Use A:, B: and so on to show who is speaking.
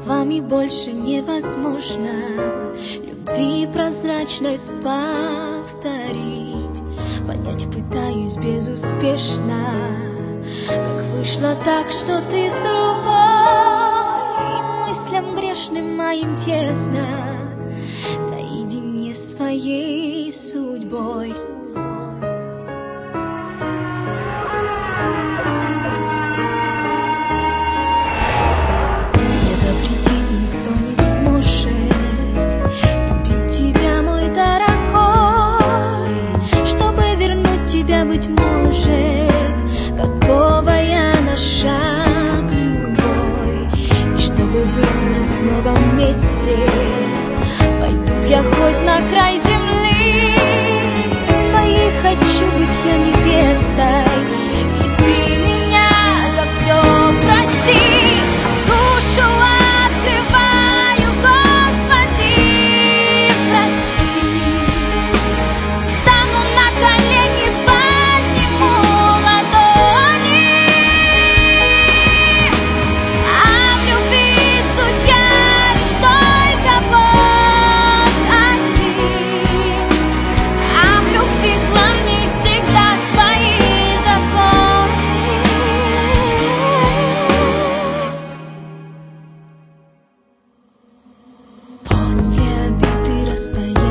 A: Словами больше невозможно любви прозрачность повторить. Понять пытаюсь безуспешно, как вышло так, что ты с другой. Мыслям грешным моим тесно, наедине своей судьбой. Быть может, готова я на шаг любой. И чтобы быть нам снова вместе, пойду я хоть на край земли. Твоей хочу быть я невестой, и ты меня за все прости. Душу открываю, Господи, прости. Стану на колени, расстояние.